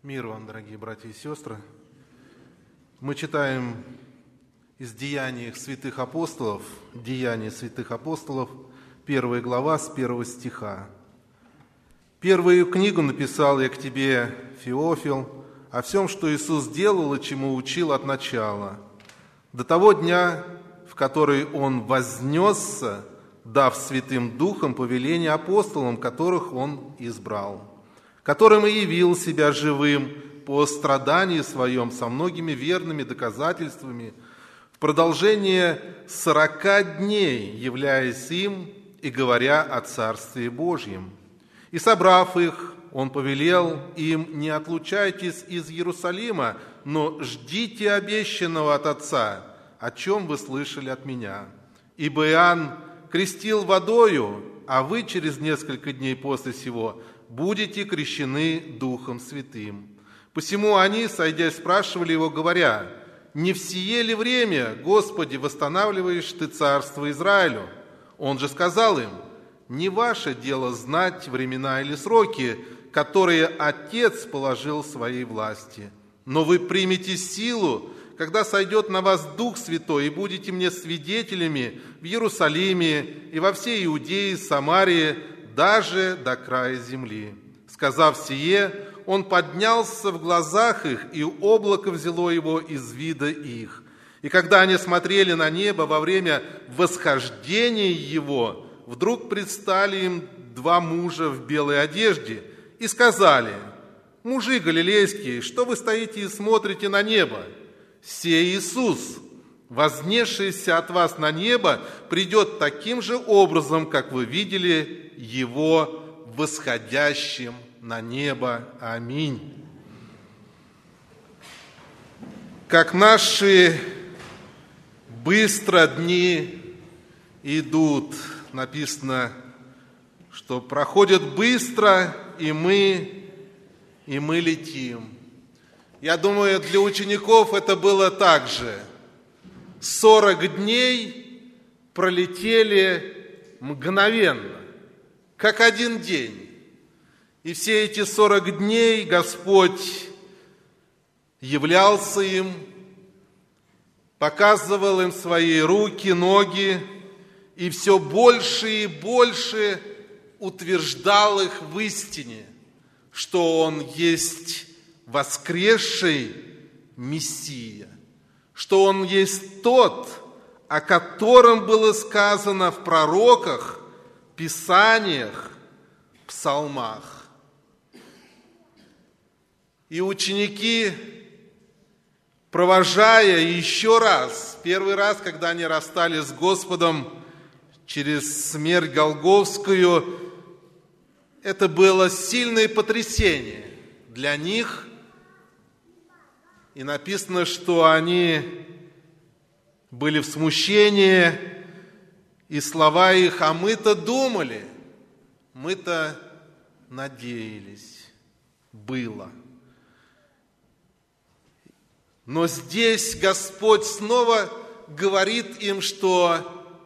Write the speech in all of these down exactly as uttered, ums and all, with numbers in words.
Мир вам, дорогие братья и сестры. Мы читаем из Деяний святых апостолов, Деяния святых апостолов, первая глава с первого стиха. «Первую книгу написал я к тебе, Феофил, о всем, что Иисус делал и чему учил от начала, до того дня, в который Он вознесся, дав Святым Духом повеление апостолам, которых Он избрал, которым и явил себя живым по страдании Своем со многими верными доказательствами, в продолжение сорока дней, являясь им и говоря о Царстве Божьем. И, собрав их, Он повелел им: не отлучайтесь из Иерусалима, но ждите обещанного от Отца, о чем вы слышали от Меня. Ибо Иоанн крестил водою, а вы через несколько дней после сего будете крещены Духом Святым». Посему они, сойдя, спрашивали Его, говоря: «Не в сие ли время, Господи, восстанавливаешь Ты царство Израилю?» Он же сказал им: «Не ваше дело знать времена или сроки, которые Отец положил в своей власти. Но вы примете силу, когда сойдет на вас Дух Святой, и будете мне свидетелями в Иерусалиме и во всей Иудее, Самарии, даже до края земли». Сказав сие, Он поднялся в глазах их, и облако взяло Его из вида их. И когда они смотрели на небо во время восхождения Его, вдруг предстали им два мужа в белой одежде и сказали: «Мужи галилейские, что вы стоите и смотрите на небо? Сей Иисус, вознесшийся от вас на небо, придет таким же образом, как вы видели Его восходящим на небо. Аминь». Как наши быстро дни идут, написано, что проходят быстро, и мы, и мы летим. Я думаю, для учеников это было так же. Сорок дней пролетели мгновенно, как один день. И все эти сорок дней Господь являлся им, показывал им свои руки, ноги, и все больше и больше утверждал их в истине, что Он есть воскресший Мессия, что Он есть Тот, о котором было сказано в пророках, Писаниях, Псалмах. И ученики, провожая еще раз, первый раз, когда они расстались с Господом через смерть Голгофскую, это было сильное потрясение для них. И написано, что они были в смущении, и слова их: «А мы-то думали, мы-то надеялись, было». Но здесь Господь снова говорит им, что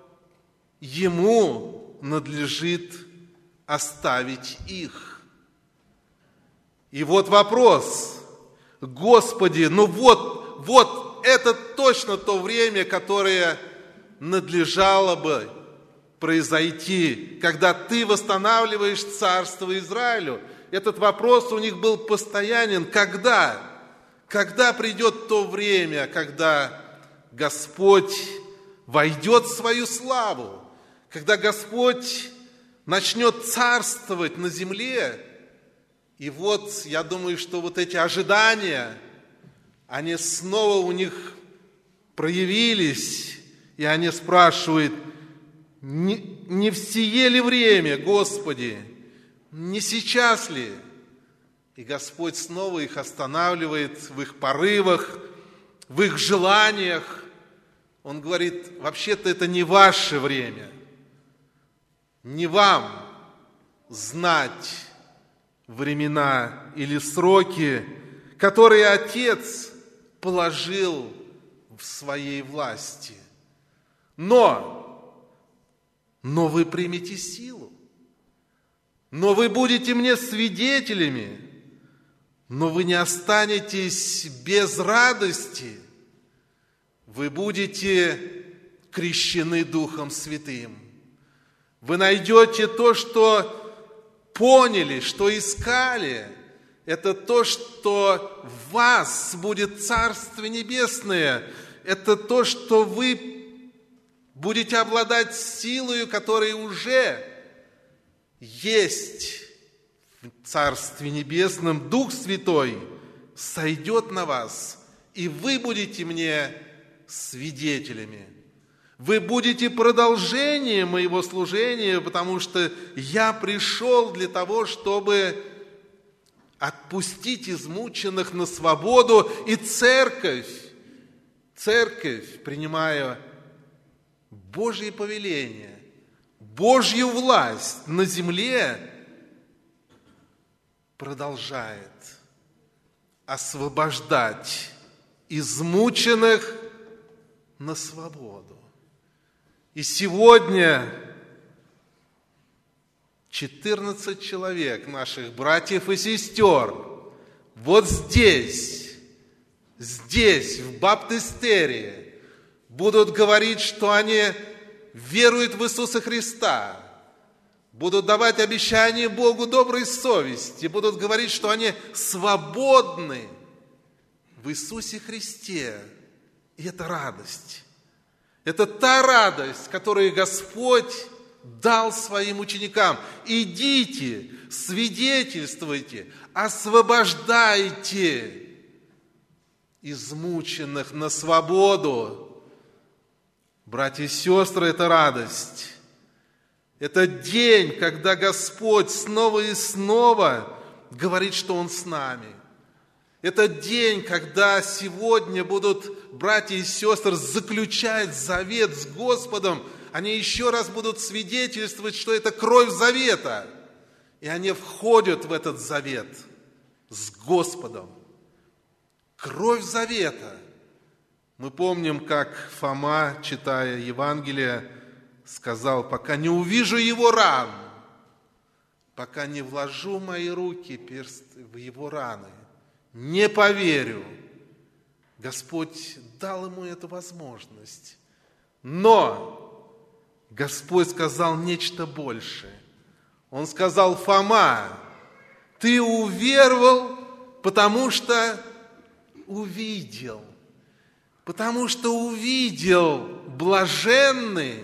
Ему надлежит оставить их. И вот вопрос: Господи, ну вот, вот это точно то время, которое надлежало бы произойти, когда Ты восстанавливаешь царство Израилю. Этот вопрос у них был постоянен. Когда? Когда придет то время, когда Господь войдет в свою славу, когда Господь начнет царствовать на земле? И вот, я думаю, что вот эти ожидания, они снова у них проявились, и они спрашивают: не, не в сие ли время, Господи, не сейчас ли? И Господь снова их останавливает в их порывах, в их желаниях. Он говорит: вообще-то это не ваше время, не вам знать времена или сроки, которые Отец положил в своей власти. Но, но вы примете силу, но вы будете мне свидетелями но вы не останетесь без радости. Вы будете крещены Духом Святым. Вы найдете то, что поняли, что искали. Это то, что в вас будет Царство Небесное. Это то, что вы будете обладать силой, которая уже есть в Царстве Небесном. Дух Святой сойдет на вас, и вы будете мне свидетелями. Вы будете продолжением моего служения, потому что я пришел для того, чтобы отпустить измученных на свободу, и церковь, церковь, принимая Божье повеление, Божью власть на земле, продолжает освобождать измученных на свободу. И сегодня четырнадцать человек, наших братьев и сестер, вот здесь, здесь, в баптистерии, будут говорить, что они веруют в Иисуса Христа, будут давать обещание Богу доброй совести, будут говорить, что они свободны в Иисусе Христе. И это радость. Это та радость, которую Господь дал своим ученикам. Идите, свидетельствуйте, освобождайте измученных на свободу. Братья и сестры, это радость. Это день, когда Господь снова и снова говорит, что Он с нами. Это день, когда сегодня будут братья и сестры заключать завет с Господом. Они еще раз будут свидетельствовать, что это кровь завета. И они входят в этот завет с Господом. Кровь завета. Мы помним, как Фома, читая Евангелие, сказал: пока не увижу его ран, пока не вложу мои руки, персты в его раны, не поверю. Господь дал ему эту возможность. Но Господь сказал нечто большее. Он сказал: Фома, ты уверовал, потому что увидел. Потому что увидел блаженные,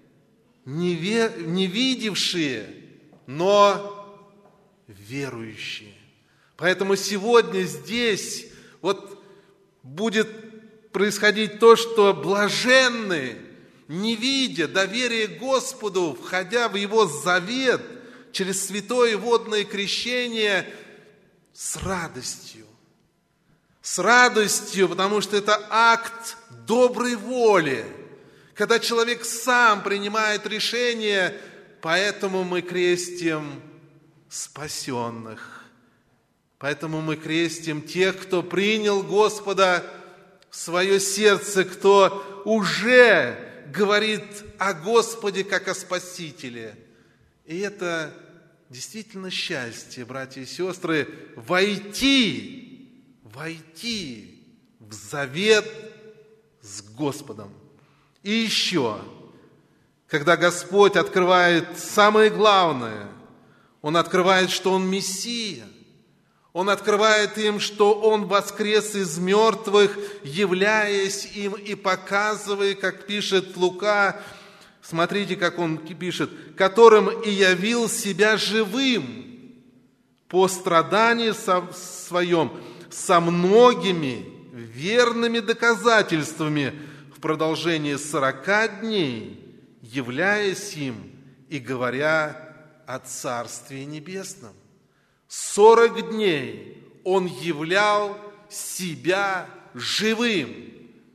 не видевшие, но верующие. Поэтому сегодня здесь вот будет происходить то, что блаженные, не видя доверия Господу, входя в Его завет через святое водное крещение, с радостью, с радостью, потому что это акт доброй воли, когда человек сам принимает решение, поэтому мы крестим спасенных. Поэтому мы крестим тех, кто принял Господа в свое сердце, кто уже говорит о Господе как о Спасителе. И это действительно счастье, братья и сестры, войти, войти в завет с Господом. И еще, когда Господь открывает самое главное, Он открывает, что Он Мессия. Он открывает им, что Он воскрес из мертвых, являясь им и показывая, как пишет Лука, смотрите, как он пишет, которым и явил себя живым по страданию своем со многими верными доказательствами в продолжении сорока дней, являясь им и говоря о Царстве Небесном. Сорок дней Он являл себя живым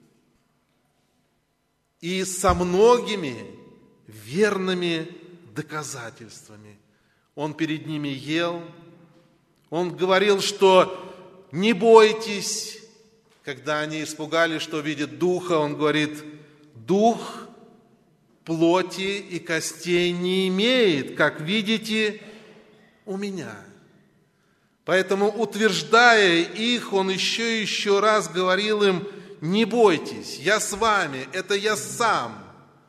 и со многими верными доказательствами. Он перед ними ел, Он говорил, что не бойтесь. Когда они испугались, что видят Духа, Он говорит: Дух плоти и костей не имеет, как видите у меня. Поэтому, утверждая их, Он еще и еще раз говорил им: не бойтесь, я с вами, это я сам.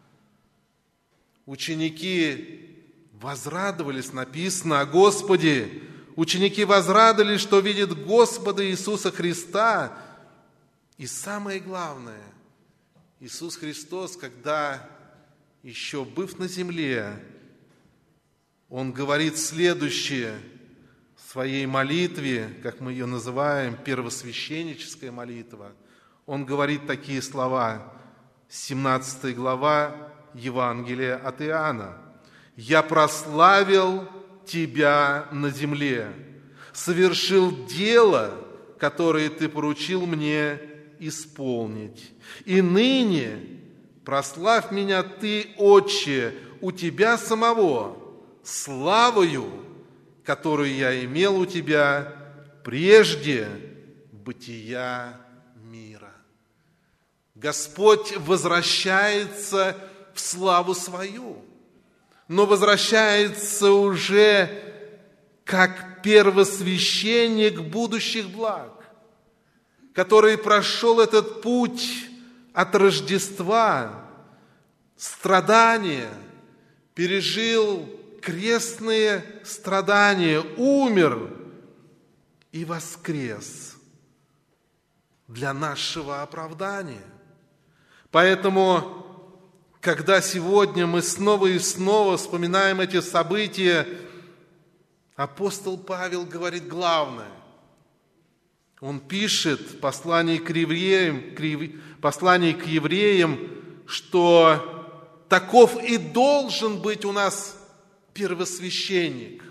Ученики возрадовались, написано о Господе. Ученики возрадовались, что видят Господа Иисуса Христа. И самое главное, Иисус Христос, когда еще быв на земле, Он говорит следующее в своей молитве, как мы ее называем, первосвященническая молитва. Он говорит такие слова, семнадцатая глава Евангелия от Иоанна. «Я прославил Тебя на земле, совершил дело, которое Ты поручил мне исполнить. И ныне прославь меня Ты, Отче, у Тебя самого, славою, которую я имел у Тебя прежде бытия мира». Господь возвращается в славу свою, но возвращается уже как первосвященник будущих благ, который прошел этот путь от Рождества, страдания, пережил крестные страдания, умер и воскрес для нашего оправдания. Поэтому, когда сегодня мы снова и снова вспоминаем эти события, апостол Павел говорит главное. Он пишет в послании к евреям, послании к евреям, что таков и должен быть у нас первосвященник.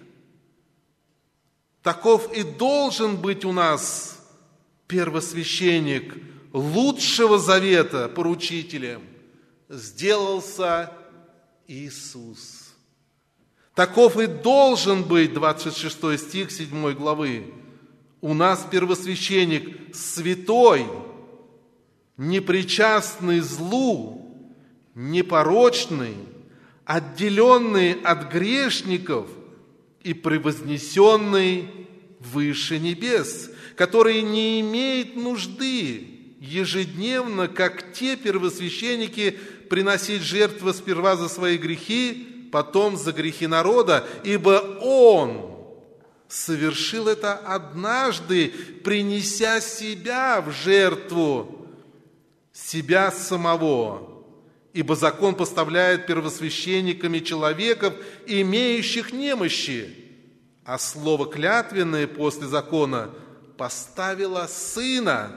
Таков и должен быть у нас первосвященник лучшего завета, поручителем. Сделался Иисус. Таков и должен быть, двадцать шестой стих седьмой главы, у нас первосвященник святой, непричастный злу, непорочный, отделенный от грешников и превознесенный выше небес, который не имеет нужды ежедневно, как те первосвященники, приносить жертвы сперва за свои грехи, потом за грехи народа, ибо Он совершил это однажды, принеся себя в жертву, себя самого. Ибо закон поставляет первосвященниками человеков, имеющих немощи, а слово клятвенное после закона поставило Сына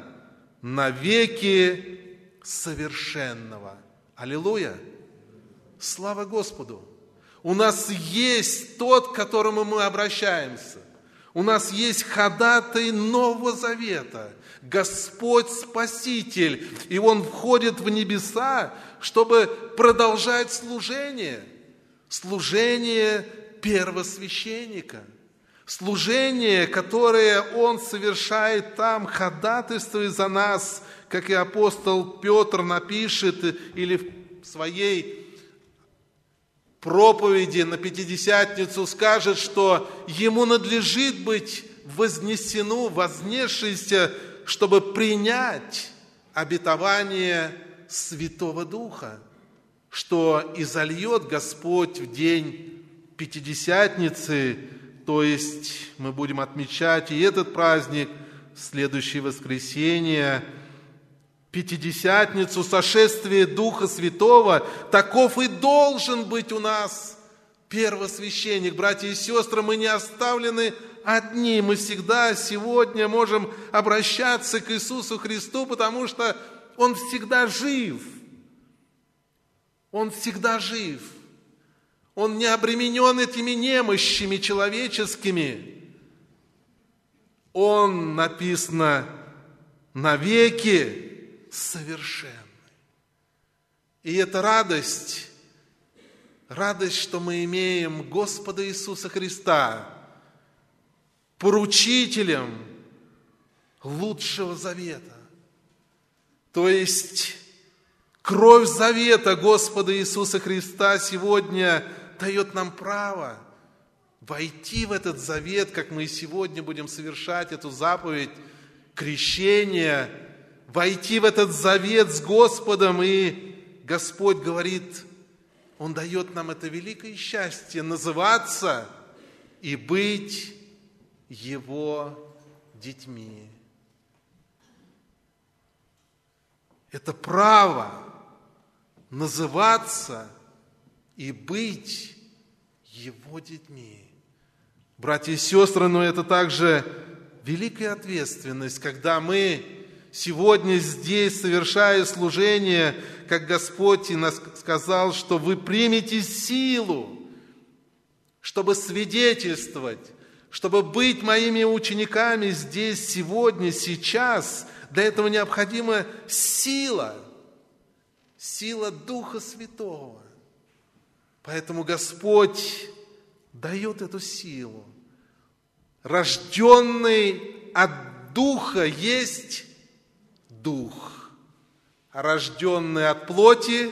навеки совершенного. Аллилуйя! Слава Господу! У нас есть тот, к которому мы обращаемся. У нас есть ходатай Нового Завета, Господь Спаситель. И Он входит в небеса, чтобы продолжать служение. Служение первосвященника. Служение, которое Он совершает там, ходатайствуя за нас, как и апостол Петр напишет или в своей проповеди на Пятидесятницу скажет, что ему надлежит быть вознесену, вознесшийся, чтобы принять обетование Святого Духа, что изольет Господь в день Пятидесятницы, то есть мы будем отмечать и этот праздник, следующее воскресенье, Пятидесятницу, сошествие Духа Святого. Таков и должен быть у нас первосвященник. Братья и сестры, мы не оставлены одни. Мы всегда сегодня можем обращаться к Иисусу Христу, потому что Он всегда жив. Он всегда жив. Он не обременен этими немощами человеческими. Он, написано, навеки совершенный. И это радость, радость, что мы имеем Господа Иисуса Христа, поручителем лучшего завета. То есть кровь завета Господа Иисуса Христа сегодня дает нам право войти в этот завет, как мы и сегодня будем совершать эту заповедь крещения, войти в этот завет с Господом. И Господь говорит, Он дает нам это великое счастье называться и быть Его детьми. Это право называться и быть Его детьми. Братья и сестры, но это также великая ответственность, когда мы сегодня здесь, совершая служение, как Господь и нас сказал, что вы примете силу, чтобы свидетельствовать, чтобы быть моими учениками здесь, сегодня, сейчас. Для этого необходима сила, сила Духа Святого. Поэтому Господь дает эту силу. Рожденный от Духа есть Дух, а рожденный от плоти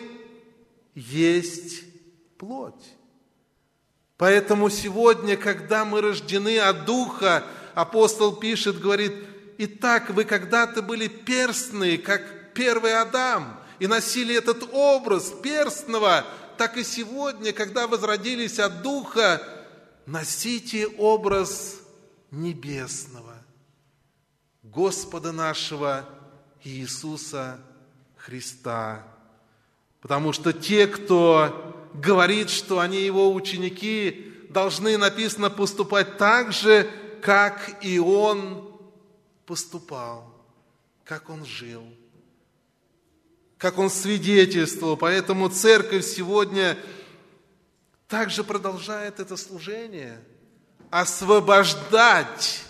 есть плоть. Поэтому сегодня, когда мы рождены от Духа, апостол пишет, говорит, «Итак, вы когда-то были перстные, как первый Адам, и носили этот образ перстного, так и сегодня, когда возродились от Духа, носите образ небесного, Господа нашего Иисуса Христа». Потому что те, кто говорит, что они Его ученики, должны, написано, поступать так же, как и Он поступал, как Он жил, как Он свидетельствовал. Поэтому церковь сегодня также продолжает это служение, освобождать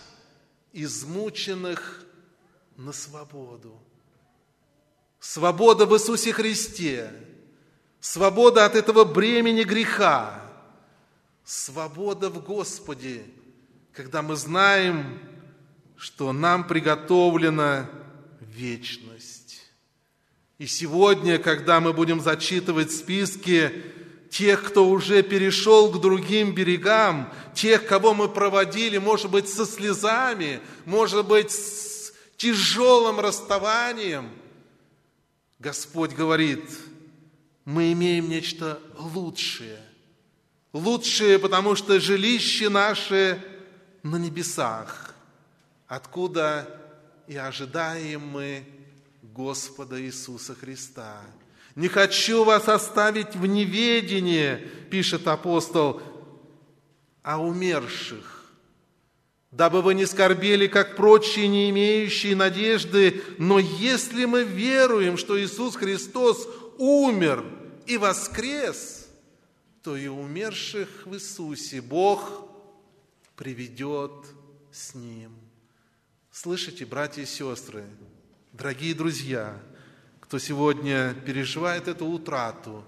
измученных на свободу. Свобода в Иисусе Христе, свобода от этого бремени греха, свобода в Господе, когда мы знаем, что нам приготовлена вечность. И сегодня, когда мы будем зачитывать списки тех, кто уже перешел к другим берегам, тех, кого мы проводили, может быть, со слезами, может быть, с тяжелым расставанием, Господь говорит, мы имеем нечто лучшее. Лучшее, потому что жилище наше на небесах, откуда и ожидаем мы Господа Иисуса Христа. «Не хочу вас оставить в неведении, – пишет апостол, – о умерших, дабы вы не скорбели, как прочие, не имеющие надежды, но если мы веруем, что Иисус Христос умер и воскрес, то и умерших в Иисусе Бог приведет с Ним». Слышите, братья и сестры, дорогие друзья, кто сегодня переживает эту утрату,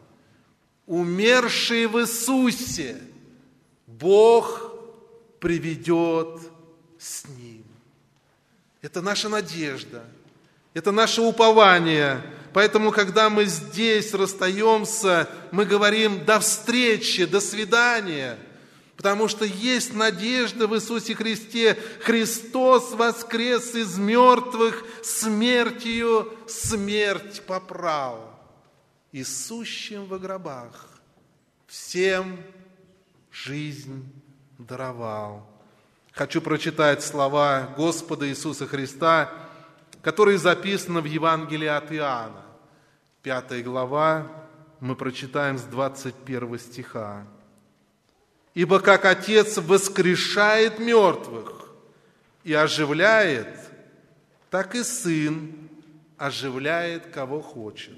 умерший в Иисусе Бог приведет с Ним. Это наша надежда, это наше упование. Поэтому, когда мы здесь расстаемся, мы говорим «до встречи», «до свидания», потому что есть надежда в Иисусе Христе. Христос воскрес из мертвых, смертью смерть поправ, и сущим во гробах всем жизнь даровал. Хочу прочитать слова Господа Иисуса Христа, которые записаны в Евангелии от Иоанна. Пятая глава, мы прочитаем с двадцать первого стиха. «Ибо как Отец воскрешает мертвых и оживляет, так и Сын оживляет, кого хочет.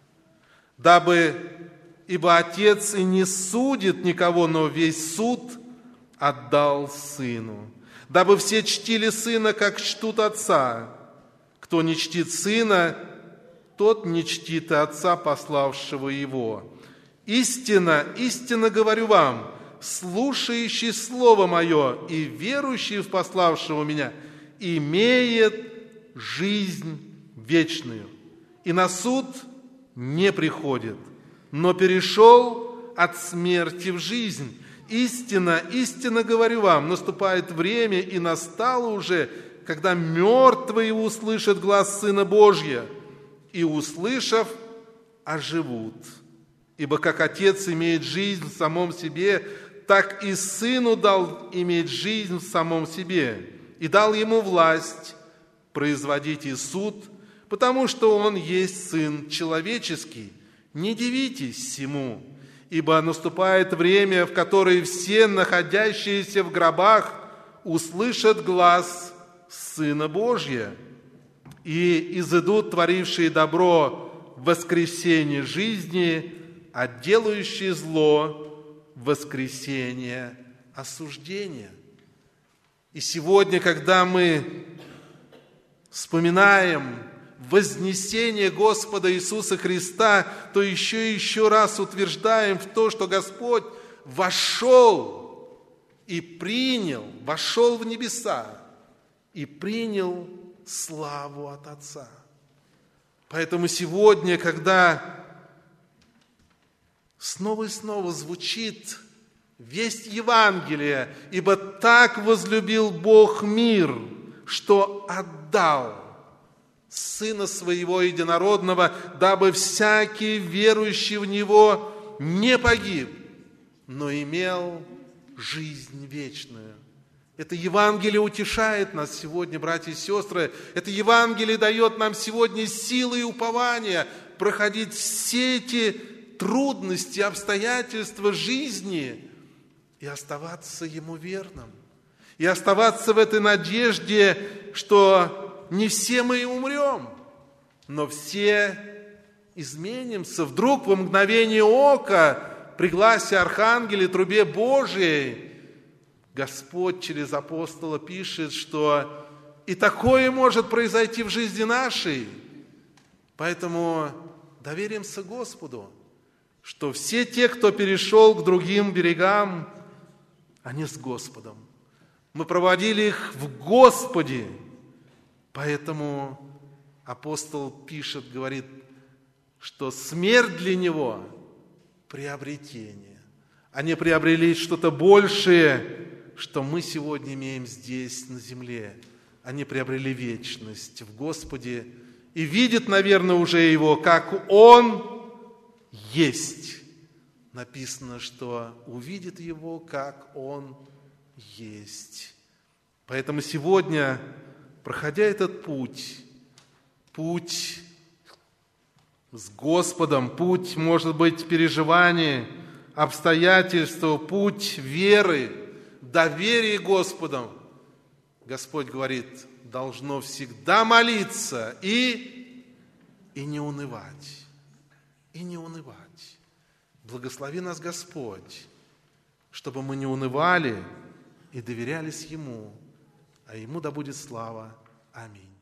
Дабы, ибо Отец и не судит никого, но весь суд отдал Сыну, дабы все чтили Сына, как чтут Отца. Кто не чтит Сына, тот не чтит и Отца, пославшего Его. Истинно, истинно говорю вам, слушающий Слово Мое и верующий в пославшего Меня имеет жизнь вечную, и на суд не приходит, но перешел от смерти в жизнь. Истинно, истинно говорю вам, наступает время, и настало уже, когда мертвые услышат глас Сына Божия, и, услышав, оживут. Ибо как Отец имеет жизнь в самом себе, так и Сыну дал иметь жизнь в самом себе, и дал Ему власть производить и суд, потому что Он есть Сын Человеческий. Не дивитесь сему, ибо наступает время, в которое все находящиеся в гробах услышат глас Сына Божия, и изыдут творившие добро в воскресение жизни, а делающие зло в воскресение осуждения. И сегодня, когда мы вспоминаем вознесение Господа Иисуса Христа, то еще и еще раз утверждаем в то, что Господь вошел и принял, вошел в небеса и принял славу от Отца. Поэтому сегодня, когда снова и снова звучит весть Евангелия, ибо так возлюбил Бог мир, что отдал Сына Своего Единородного, дабы всякий верующий в Него не погиб, но имел жизнь вечную. Это Евангелие утешает нас сегодня, братья и сестры. Это Евангелие дает нам сегодня силы и упования проходить все эти трудности, обстоятельства жизни и оставаться Ему верным. И оставаться в этой надежде, что не все мы и умрем, но все изменимся. Вдруг во мгновение ока, при гласе архангела и трубе Божией, Господь через апостола пишет, что и такое может произойти в жизни нашей. Поэтому доверимся Господу, что все те, кто перешел к другим берегам, они с Господом. Мы проводили их в Господе. Поэтому апостол пишет, говорит, что смерть для него – приобретение. Они приобрели что-то большее, что мы сегодня имеем здесь, на земле. Они приобрели вечность в Господе и видят, наверное, уже Его, как Он есть. Написано, что увидит Его, как Он есть. Поэтому сегодня, проходя этот путь, путь с Господом, путь, может быть, переживаний, обстоятельства, путь веры, доверие Господом, Господь говорит, должно всегда молиться и, и не унывать, и не унывать. Благослови нас, Господь, чтобы мы не унывали и доверялись Ему, а Ему да будет слава. Аминь.